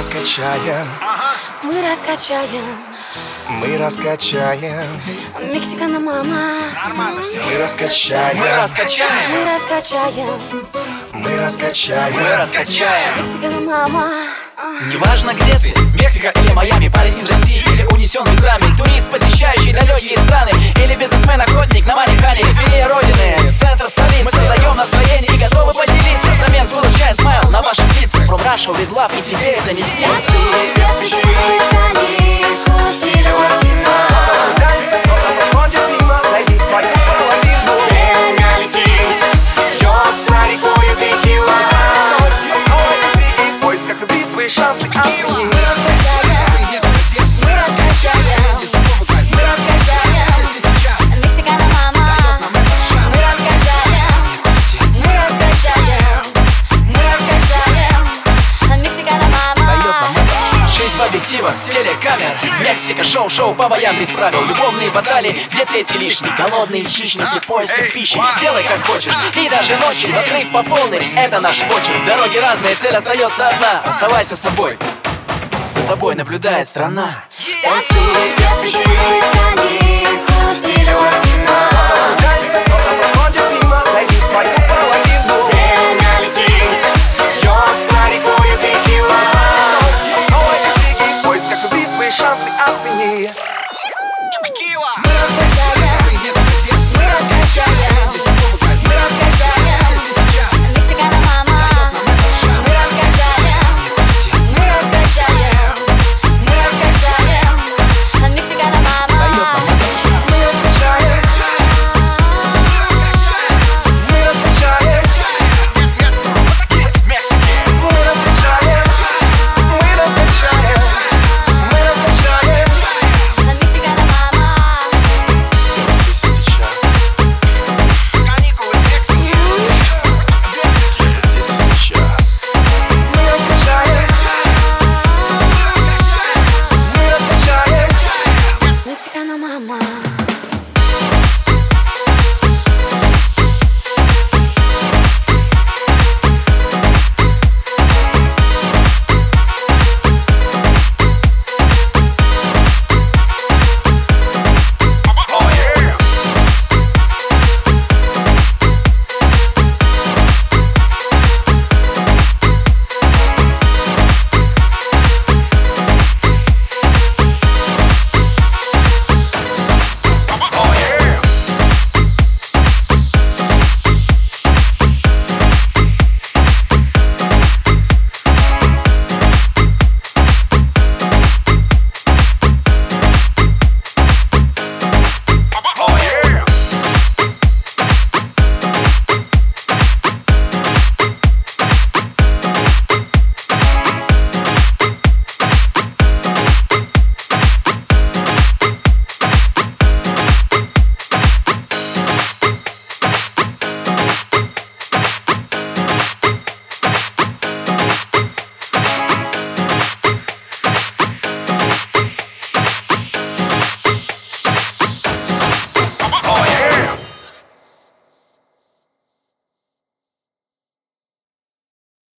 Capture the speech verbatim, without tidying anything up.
раскачаем, мы раскачаем, мы раскачаем, Мексикана мама. мы раскачаем, Мы раскачаем, Мы раскачаем, мы раскачаем, мы раскачаем. Мексикана мама. Неважно где ты, Мексика или Майами, парень из России или унесенный ветрами, турист, посещающий далекие страны, или бизнесмен-охотник на марихане. Филия родины, центр столицы. Мы создаем настроение и готовы поделиться, взамен получая смайл на ваших лицах. From Russia with love, и тебе это не снится. Беспечные каникулы в стиле латино. найди свою половину. Время летит, Льется рекою текила. В поисках любви свои шансы оцени. мы раскачаем, мы раскачаем, мы раскачаем, Мексикана мама. Мы раскачаем, мы раскачаем, мы раскачаем, Мексикана мама. Жизнь в объективах, телекамер, Мексика, шоу-шоу по боям без правил. Любовные баталии, где третий лишний. Голодные хищницы в поисках пищи. Делай как хочешь, и даже ночью отрыв по полной. Это наш почерк, дороги разные, цель остается одна. Оставайся собой, за тобой наблюдает страна. Танцуй, беспечные каникулы в стиле латино.